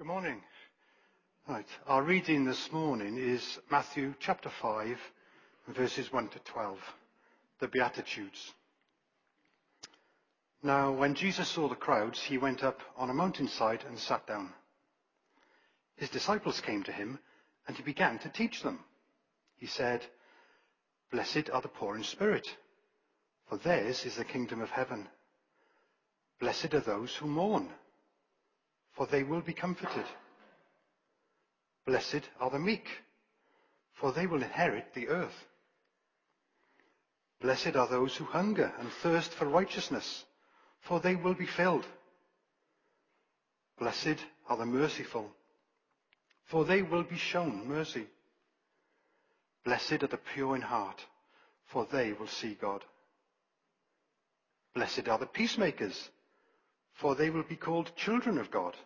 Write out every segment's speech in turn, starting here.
Good morning. Right, our reading this morning is Matthew chapter 5, verses 1 to 12, the Beatitudes. Now, when Jesus saw the crowds, he went up on a mountainside and sat down. His disciples came to him, and he began to teach them. He said, "Blessed are the poor in spirit, for theirs is the kingdom of heaven. Blessed are those who mourn, for they will be comforted. Blessed are the meek, for they will inherit the earth. Blessed are those who hunger and thirst for righteousness, for they will be filled. Blessed are the merciful, for they will be shown mercy. Blessed are the pure in heart, for they will see God. Blessed are the peacemakers, for they will be called children of God.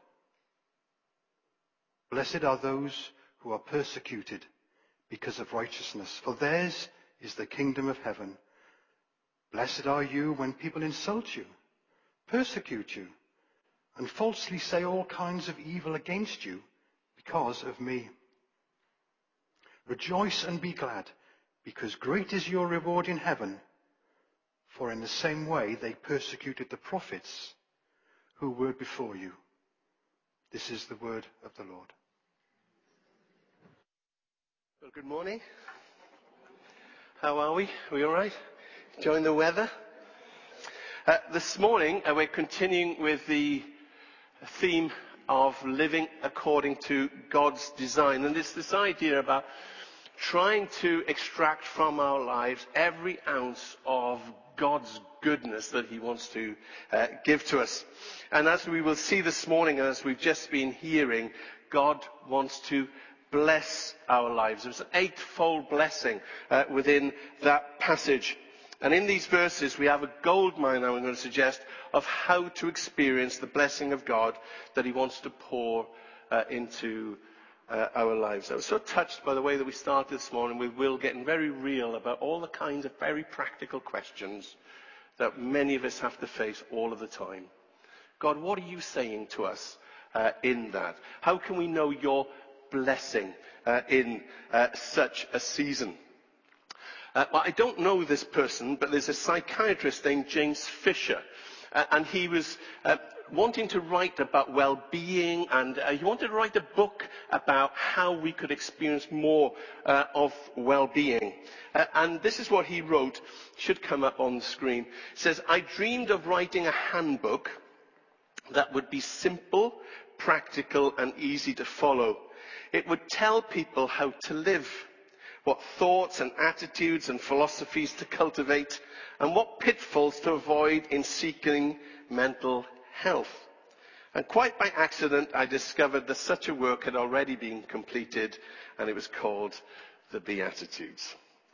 Blessed are those who are persecuted because of righteousness, for theirs is the kingdom of heaven. Blessed are you when people insult you, persecute you, and falsely say all kinds of evil against you because of me. Rejoice and be glad, because great is your reward in heaven, for in the same way they persecuted the prophets who were before you." This is the word of the Lord. Well, good morning. How are we? Are we all right? Enjoying the weather? This morning, we're continuing with the theme of living according to God's design. And it's this idea about trying to extract from our lives every ounce of God's goodness that he wants to give to us. And as we will see this morning, as we've just been hearing, God wants to bless our lives. There's an eightfold blessing within that passage. And in these verses, we have a goldmine, I'm going to suggest, of how to experience the blessing of God that he wants to pour into our lives. I was so touched by the way that we started this morning with Will getting very real about all the kinds of very practical questions that many of us have to face all of the time. God, what are you saying to us in that? How can we know your blessing in such a season? Well, I don't know this person, but there's a psychiatrist named James Fisher, and he was wanting to write about well-being, and he wanted to write a book about how we could experience more of well-being. And this is what he wrote. Should come up on the screen. It says, "I dreamed of writing a handbook that would be simple, practical, and easy to follow. It would tell people how to live, what thoughts and attitudes and philosophies to cultivate, and what pitfalls to avoid in seeking mental health. And quite by accident, I discovered that such a work had already been completed, and it was called the Beatitudes."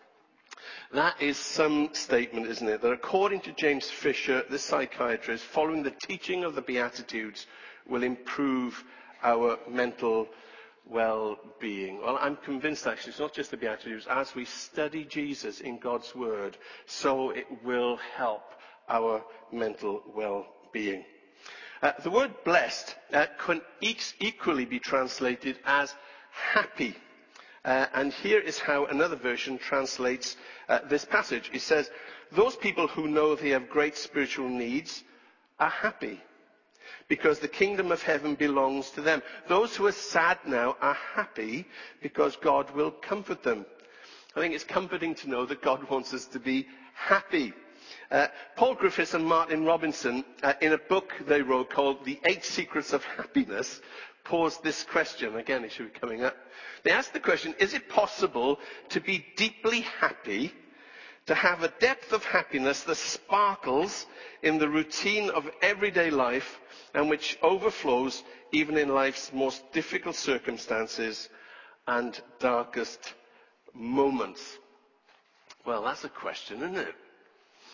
That is some statement, isn't it? That according to James Fisher, the psychiatrist, following the teaching of the Beatitudes will improve our mental well-being. Well, I'm convinced actually it's not just the Beatitudes. As we study Jesus in God's Word, so it will help our mental well-being. The word blessed can equally be translated as happy. And here is how another version translates this passage. It says, "Those people who know they have great spiritual needs are happy, because the kingdom of heaven belongs to them. Those who are sad now are happy, because God will comfort them." I think it's comforting to know that God wants us to be happy. Paul Griffiths and Martin Robinson, in a book they wrote called The 8 Secrets of Happiness, posed this question. Again, it should be coming up. They asked the question, is it possible to be deeply happy, to have a depth of happiness that sparkles in the routine of everyday life and which overflows even in life's most difficult circumstances and darkest moments? Well, that's a question, isn't it?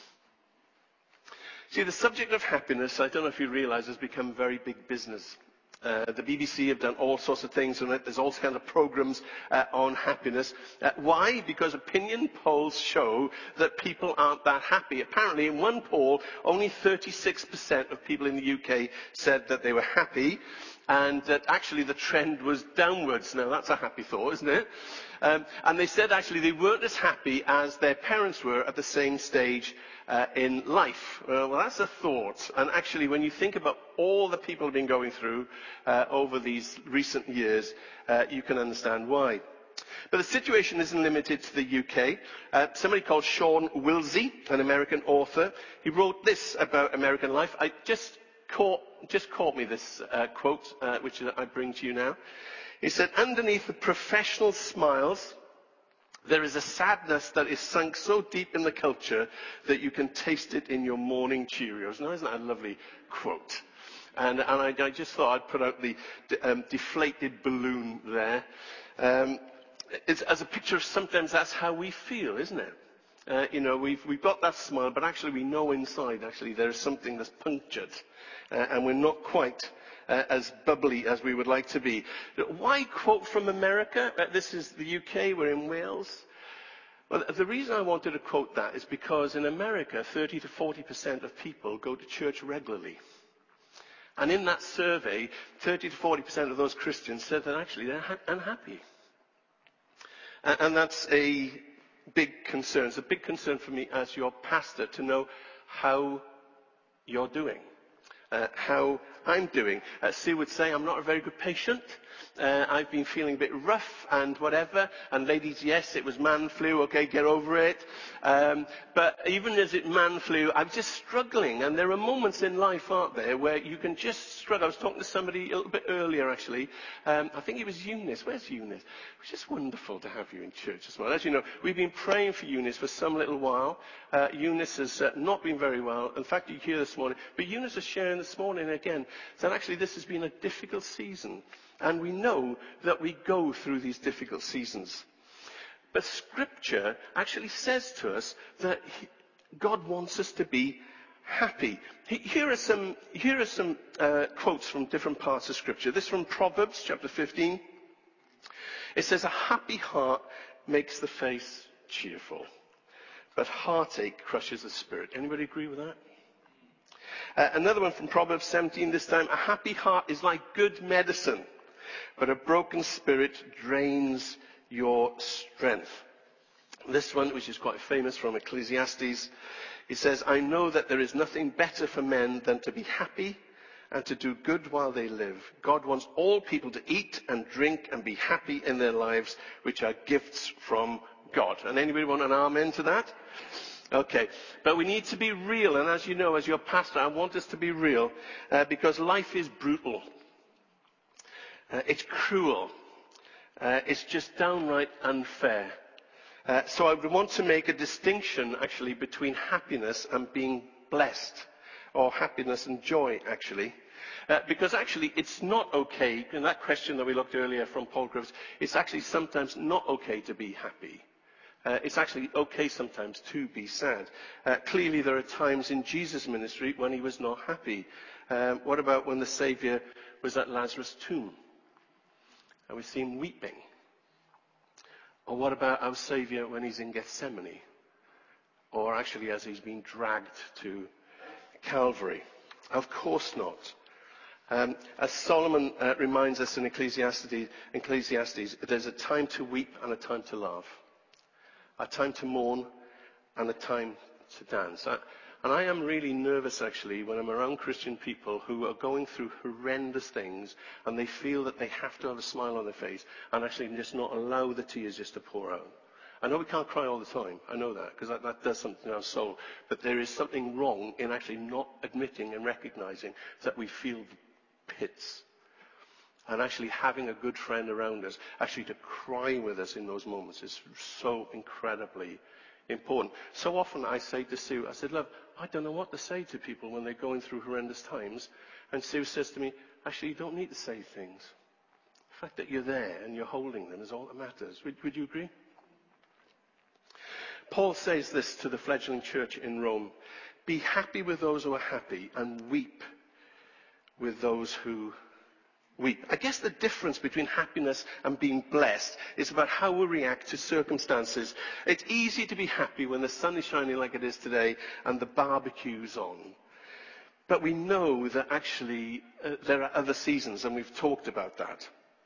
See, the subject of happiness, I don't know if you realize, has become very big business. The BBC have done all sorts of things on it. There's all kinds of programs on happiness. Why? Because opinion polls show that people aren't that happy. Apparently, in one poll, only 36% of people in the UK said that they were happy, and that actually the trend was downwards. Now, that's a happy thought, isn't it? And they said actually they weren't as happy as their parents were at the same stage in life. Well, that's a thought. And actually, when you think about all the people have been going through over these recent years, you can understand why. But the situation isn't limited to the UK. Somebody called Sean Wilsey, an American author, he wrote this about American life. I just caught me this quote, which I bring to you now. He said, underneath the professional smiles, there is a sadness that is sunk so deep in the culture that you can taste it in your morning Cheerios. Now, isn't that a lovely quote? And I just thought I'd put out the deflated balloon there. It's as a picture of sometimes that's how we feel, isn't it? We've got that smile, but actually we know inside, actually, there's something that's punctured. And we're not quite as bubbly as we would like to be. Why quote from America? This is the UK, we're in Wales. Well, the reason I wanted to quote that is because in America, 30 to 40% of people go to church regularly. And in that survey, 30 to 40% of those Christians said that actually they're unhappy. And that's a big concern. It's a big concern for me as your pastor to know how you're doing. How I'm doing. Sue would say I'm not a very good patient. I've been feeling a bit rough and whatever. And ladies, yes, it was man flu. Okay, get over it. But even as it man flu, I'm just struggling. And there are moments in life, aren't there, where you can just struggle. I was talking to somebody a little bit earlier, actually. I think it was Eunice. Where's Eunice? It was just wonderful to have you in church as well. As you know, we've been praying for Eunice for some little while. Eunice has not been very well. In fact, you hear this morning. But Eunice is sharing this morning again that actually this has been a difficult season. And we know that we go through these difficult seasons. But Scripture actually says to us that God wants us to be happy. Here are some quotes from different parts of Scripture. This from Proverbs chapter 15. It says, a happy heart makes the face cheerful, but heartache crushes the spirit. Anybody agree with that? Another one from Proverbs 17 this time. A happy heart is like good medicine, but a broken spirit drains your strength. This one, which is quite famous from Ecclesiastes, it says, I know that there is nothing better for men than to be happy and to do good while they live. God wants all people to eat and drink and be happy in their lives, which are gifts from God. And anybody want an amen to that? Okay, but we need to be real, and as you know, as your pastor, I want us to be real, because life is brutal. It's cruel. It's just downright unfair. So I would want to make a distinction, actually, between happiness and being blessed, or happiness and joy, actually. Because actually, it's not okay, in that question that we looked earlier from Paul Groves, it's actually sometimes not okay to be happy. It's actually okay sometimes to be sad. Clearly, there are times in Jesus' ministry when he was not happy. What about when the Saviour was at Lazarus' tomb? And we see him weeping. Or what about our Saviour when he's in Gethsemane? Or actually as he's been dragged to Calvary? Of course not. As Solomon reminds us in Ecclesiastes, there's a time to weep and a time to laugh. A time to mourn and a time to dance. And I am really nervous, actually, when I'm around Christian people who are going through horrendous things and they feel that they have to have a smile on their face and actually just not allow the tears just to pour out. I know we can't cry all the time. I know that, because that does something to our soul. But there is something wrong in actually not admitting and recognizing that we feel the pits. And actually having a good friend around us, actually to cry with us in those moments is so incredibly important. So often I say to Sue, I said, love, I don't know what to say to people when they're going through horrendous times. And Sue says to me, actually, you don't need to say things. The fact that you're there and you're holding them is all that matters. Would you agree? Paul says this to the fledgling church in Rome. Be happy with those who are happy and weep with those who weep. I guess the difference between happiness and being blessed is about how we react to circumstances. It's easy to be happy when the sun is shining like it is today and the barbecue's on. But we know that actually there are other seasons, and we've talked about that.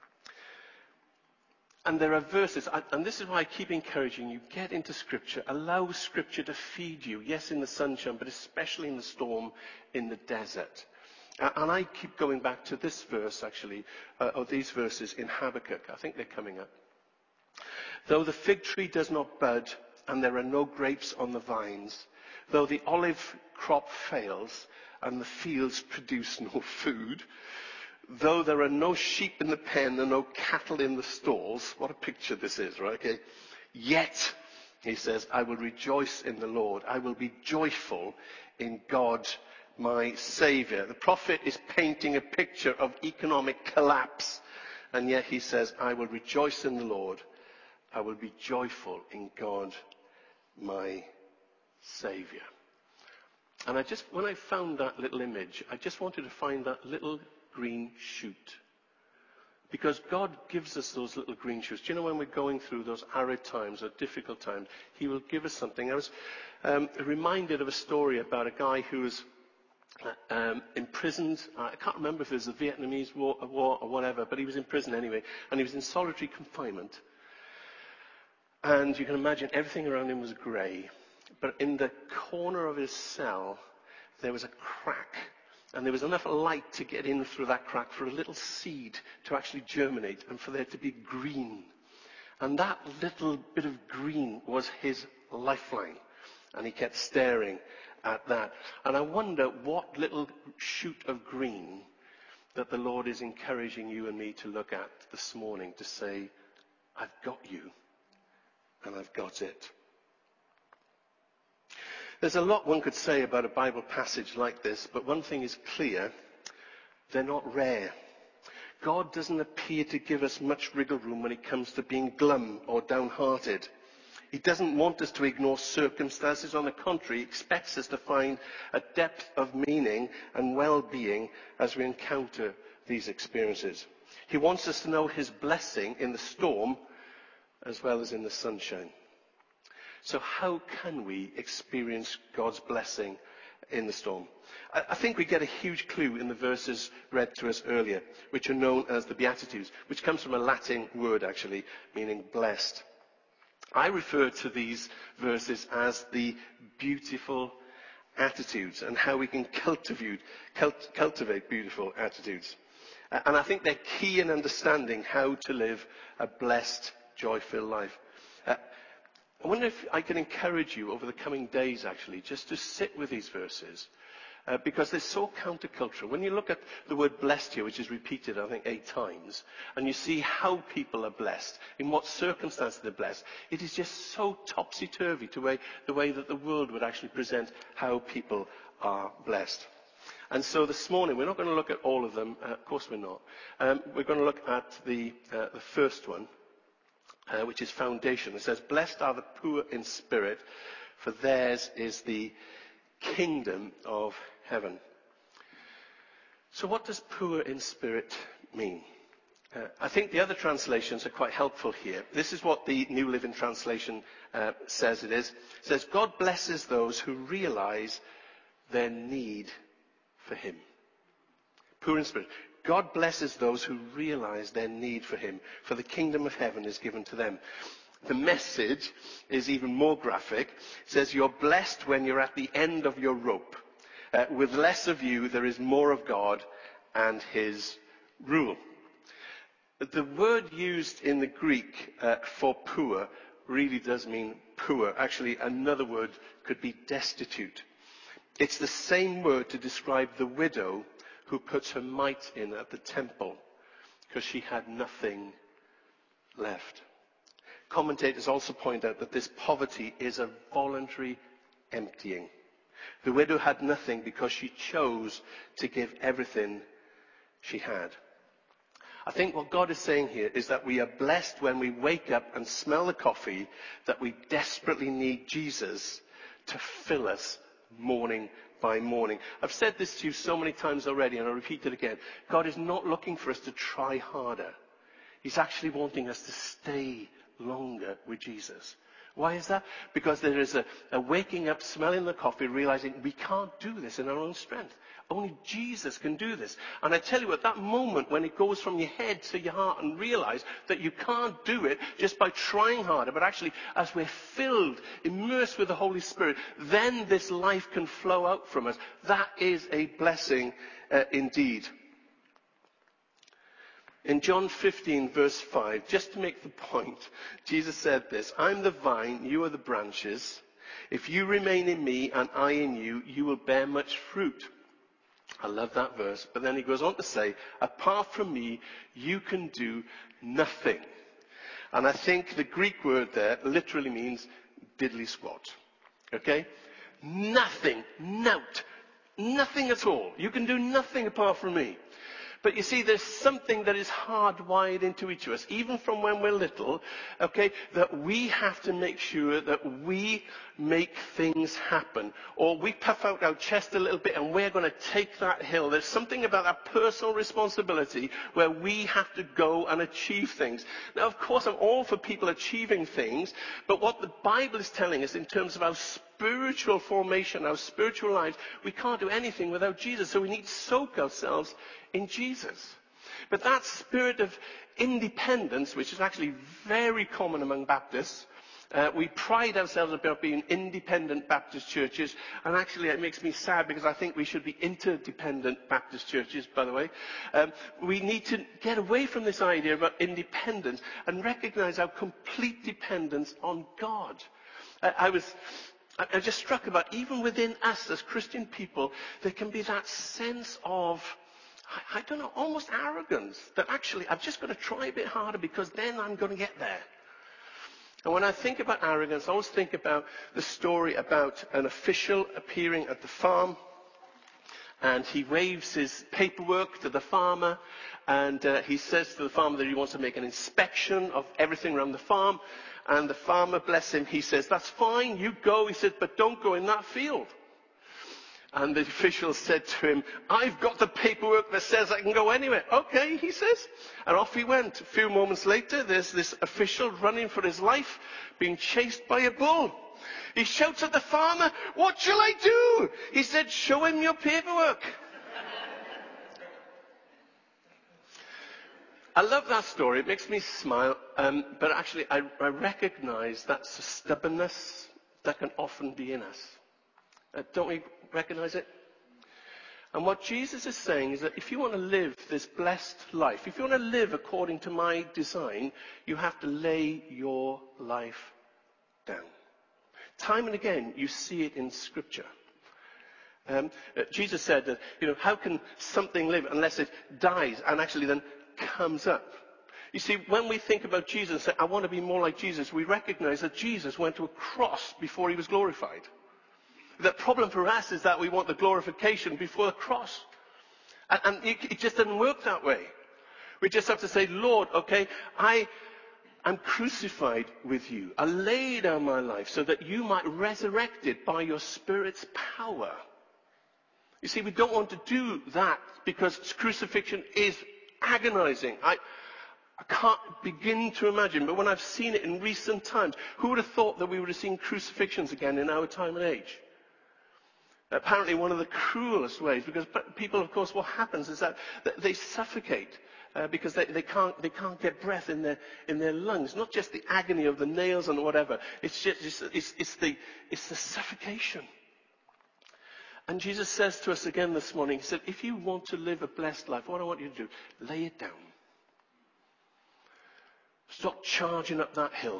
And there are verses, and this is why I keep encouraging you, get into Scripture. Allow Scripture to feed you, yes, in the sunshine, but especially in the storm, in the desert. And I keep going back to this verse, actually, or these verses in Habakkuk. I think they're coming up. Though the fig tree does not bud, and there are no grapes on the vines, though the olive crop fails, and the fields produce no food, though there are no sheep in the pen and no cattle in the stalls, what a picture this is, right? Okay. Yet, he says, I will rejoice in the Lord. I will be joyful in God, my Saviour. The prophet is painting a picture of economic collapse. And yet he says, I will rejoice in the Lord. I will be joyful in God, my Saviour. And when I found that little image, I just wanted to find that little green shoot. Because God gives us those little green shoots. Do you know when we're going through those arid times or difficult times, He will give us something. I was reminded of a story about a guy who was imprisoned. I can't remember if it was the Vietnamese war or whatever, but he was in prison anyway. And he was in solitary confinement. And you can imagine everything around him was grey. But in the corner of his cell, there was a crack. And there was enough light to get in through that crack for a little seed to actually germinate and for there to be green. And that little bit of green was his lifeline. And he kept staring at that. And I wonder what little shoot of green that the Lord is encouraging you and me to look at this morning to say, I've got you. And I've got it. There's a lot one could say about a Bible passage like this, but one thing is clear, they're not rare. God doesn't appear to give us much wriggle room when it comes to being glum or downhearted. He doesn't want us to ignore circumstances. On the contrary, he expects us to find a depth of meaning and well-being as we encounter these experiences. He wants us to know his blessing in the storm as well as in the sunshine. So how can we experience God's blessing in the storm? I think we get a huge clue in the verses read to us earlier, which are known as the Beatitudes, which comes from a Latin word, actually, meaning blessed. I refer to these verses as the beautiful attitudes and how we can cultivate beautiful attitudes. And I think they're key in understanding how to live a blessed, joy-filled life. I wonder if I can encourage you over the coming days, actually, just to sit with these verses, because they're so countercultural. When you look at the word blessed here, which is repeated, I think, 8 times, and you see how people are blessed, in what circumstances they're blessed, it is just so topsy-turvy to the way that the world would actually present how people are blessed. And so this morning, we're not going to look at all of them. Of course we're not. We're going to look at the first one. Which is foundation. It says, blessed are the poor in spirit, for theirs is the kingdom of heaven. So what does poor in spirit mean? I think the other translations are quite helpful here. This is what the New Living Translation says it is. It says, God blesses those who realize their need for him. Poor in spirit. God blesses those who realize their need for him, for the kingdom of heaven is given to them. The Message is even more graphic. It says, you're blessed when you're at the end of your rope. With less of you, there is more of God and his rule. The word used in the Greek for poor really does mean poor. Actually, another word could be destitute. It's the same word to describe the widow who puts her mite in at the temple because she had nothing left. Commentators also point out that this poverty is a voluntary emptying. The widow had nothing because she chose to give everything she had. I think what God is saying here is that we are blessed when we wake up and smell the coffee, that we desperately need Jesus to fill us morning by morning. I've said this to you so many times already, and I'll repeat it again. God is not looking for us to try harder. He's actually wanting us to stay longer with Jesus. Why is that? Because there is a waking up, smelling the coffee, realizing we can't do this in our own strength. Only Jesus can do this. And I tell you, at that moment when it goes from your head to your heart and realize that you can't do it just by trying harder, but actually as we're filled, immersed with the Holy Spirit, then this life can flow out from us. That is a blessing indeed. In John 15, verse 5, just to make the point, Jesus said this, I'm the vine, you are the branches. If you remain in me and I in you, you will bear much fruit. I love that verse. But then he goes on to say, apart from me, you can do nothing. And I think the Greek word there literally means diddly squat. Okay? Nothing. Nout. Nothing at all. You can do nothing apart from me. But you see, there's something that is hardwired into each of us, even from when we're little, okay, that we have to make sure that we make things happen. Or we puff out our chest a little bit and we're going to take that hill. There's something about that personal responsibility where we have to go and achieve things. Now, of course, I'm all for people achieving things, but what the Bible is telling us in terms of our spiritual formation, our spiritual lives, we can't do anything without Jesus. So we need to soak ourselves in Jesus. But that spirit of independence, which is actually very common among Baptists, we pride ourselves about being independent Baptist churches, and actually it makes me sad because I think we should be interdependent Baptist churches, by the way. We need to get away from this idea about independence and recognize our complete dependence on God. I was just struck about, even within us as Christian people, there can be that sense of, I don't know, almost arrogance, that actually I've just got to try a bit harder because then I'm going to get there. And when I think about arrogance, I always think about the story about an official appearing at the farm, and he waves his paperwork to the farmer, and he says to the farmer that he wants to make an inspection of everything around the farm. And the farmer, bless him, he says, that's fine, you go. He said, but don't go in that field. And the official said to him, I've got the paperwork that says I can go anywhere. Okay, he says. And off he went. A few moments later, there's this official running for his life, being chased by a bull. He shouts at the farmer, what shall I do? He said, show him your paperwork. I love that story. It makes me smile. But actually, I recognize that's a stubbornness that can often be in us. Don't we recognize it? And what Jesus is saying is that if you want to live this blessed life, if you want to live according to my design, you have to lay your life down. Time and again, you see it in Scripture. Jesus said that, how can something live unless it dies and actually then comes up? You see, when we think about Jesus and say, I want to be more like Jesus, we recognize that Jesus went to a cross before he was glorified. The problem for us is that we want the glorification before the cross. And it just doesn't work that way. We just have to say, Lord, okay, I'm crucified with you. I lay down my life so that you might resurrect it by your Spirit's power. You see, we don't want to do that because crucifixion is agonizing. I can't begin to imagine, but when I've seen it in recent times, who would have thought that we would have seen crucifixions again in our time and age? Apparently one of the cruelest ways, because people, of course, what happens is that they suffocate because they can't get breath in their lungs. Not just the agony of the nails and whatever. It's the suffocation. And Jesus says to us again this morning, he said, if you want to live a blessed life, what I want you to do, lay it down. Stop charging up that hill.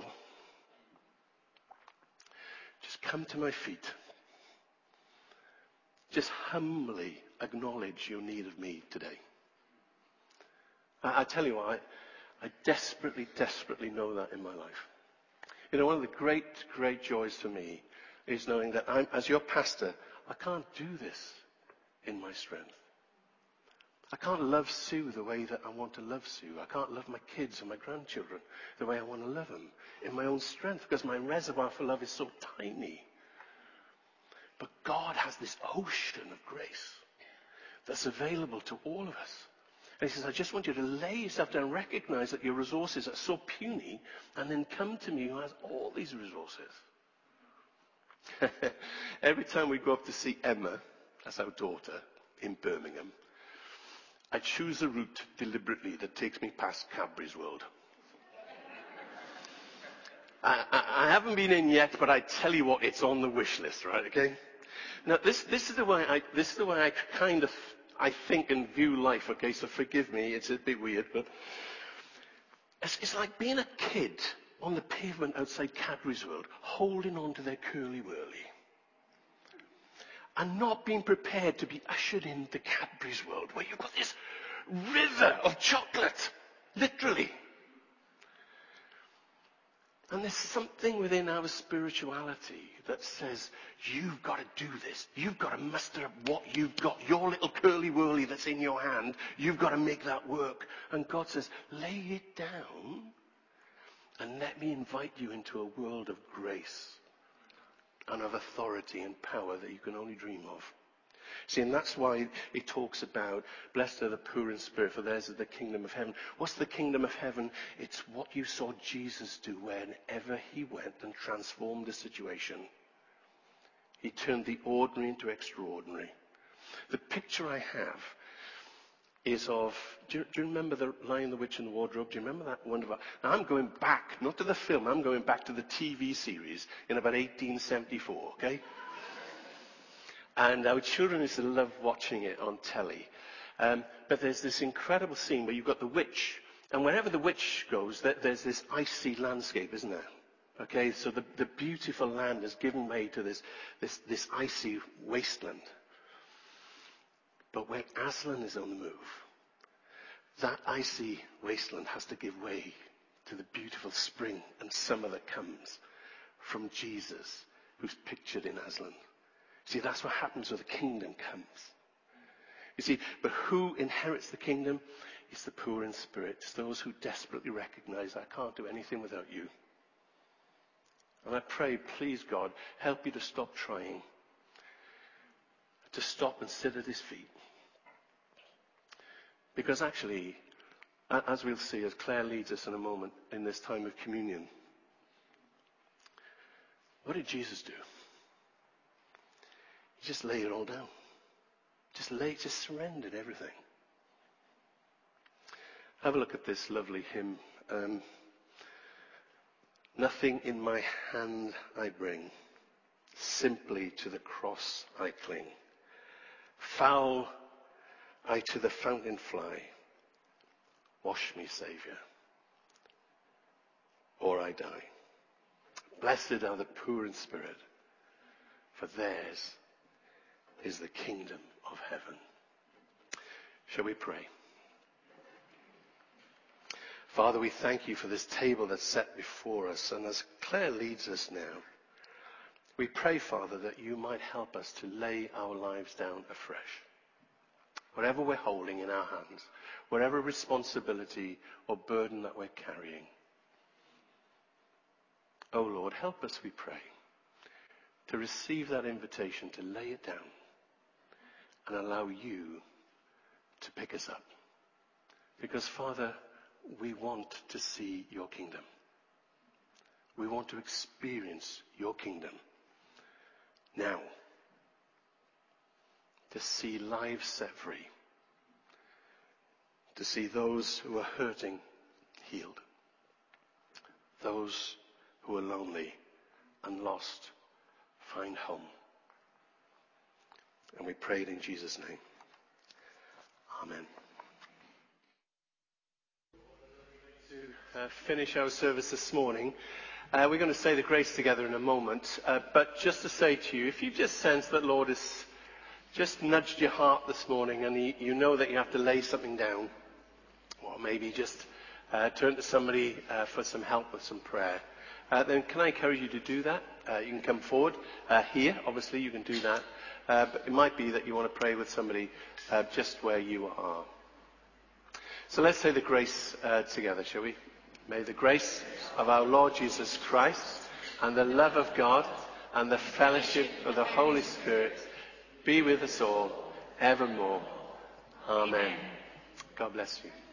Just come to my feet. Just humbly acknowledge your need of me today. I tell you what, I desperately, desperately know that in my life. One of the great, great joys for me is knowing that as your pastor, I can't do this in my strength. I can't love Sue the way that I want to love Sue. I can't love my kids and my grandchildren the way I want to love them in my own strength because my reservoir for love is so tiny. But God has this ocean of grace that's available to all of us. And he says, I just want you to lay yourself down, recognize that your resources are so puny, and then come to me who has all these resources. Every time we go up to see Emma, that's our daughter, in Birmingham, I choose a route deliberately that takes me past Cadbury's World. I haven't been in yet, but I tell you what, it's on the wish list, right? Okay. Now, this is the way I kind of I think and view life. Okay, so forgive me, it's a bit weird, but it's like being a kid on the pavement outside Cadbury's World, holding on to their curly whirly, and not being prepared to be ushered into Cadbury's World, where you've got this river of chocolate, literally. And there's something within our spirituality that says, you've got to do this. You've got to muster up what you've got, your little curly whirly that's in your hand. You've got to make that work. And God says, lay it down and let me invite you into a world of grace and of authority and power that you can only dream of. See, and that's why it talks about, blessed are the poor in spirit, for theirs is the kingdom of heaven. What's the kingdom of heaven? It's what you saw Jesus do whenever he went and transformed a situation. He turned the ordinary into extraordinary. The picture I have is of, do you remember the Lion, the Witch and the Wardrobe? Do you remember that wonderful? Now I'm going back, not to the film, I'm going back to the TV series in about 1874, okay? And our children used to love watching it on telly. But there's this incredible scene where you've got the witch, and wherever the witch goes, there's this icy landscape, isn't there? Okay, so the beautiful land has given way to this icy wasteland. But when Aslan is on the move, that icy wasteland has to give way to the beautiful spring and summer that comes from Jesus, who's pictured in Aslan. See, that's what happens when the kingdom comes. You see, but who inherits the kingdom? It's the poor in spirit. It's those who desperately recognize, I can't do anything without you. And I pray, please God, help me to stop trying, to stop and sit at his feet. Because actually, as we'll see, as Claire leads us in a moment in this time of communion, what did Jesus do? He just laid it all down. Just surrendered everything. Have a look at this lovely hymn. Nothing in my hand I bring, simply to the cross I cling. Foul I to the fountain fly, wash me, Saviour, or I die. Blessed are the poor in spirit, for theirs is the kingdom of heaven. Shall we pray? Father, we thank you for this table that's set before us, and as Claire leads us now, we pray, Father, that you might help us to lay our lives down afresh. Whatever we're holding in our hands, whatever responsibility or burden that we're carrying. Oh Lord, help us, we pray, to receive that invitation to lay it down and allow you to pick us up. Because, Father, we want to see your kingdom. We want to experience your kingdom now. To see lives set free. To see those who are hurting healed. Those who are lonely and lost find home. And we pray it in Jesus' name. Amen. To finish our service this morning, we're going to say the grace together in a moment. But just to say to you, if you just sense that Lord has just nudged your heart this morning and you know that you have to lay something down, or maybe just turn to somebody for some help with some prayer, then can I encourage you to do that? You can come forward here. Obviously, you can do that. But it might be that you want to pray with somebody just where you are. So let's say the grace together, shall we? May the grace of our Lord Jesus Christ and the love of God and the fellowship of the Holy Spirit be with us all evermore. Amen. God bless you.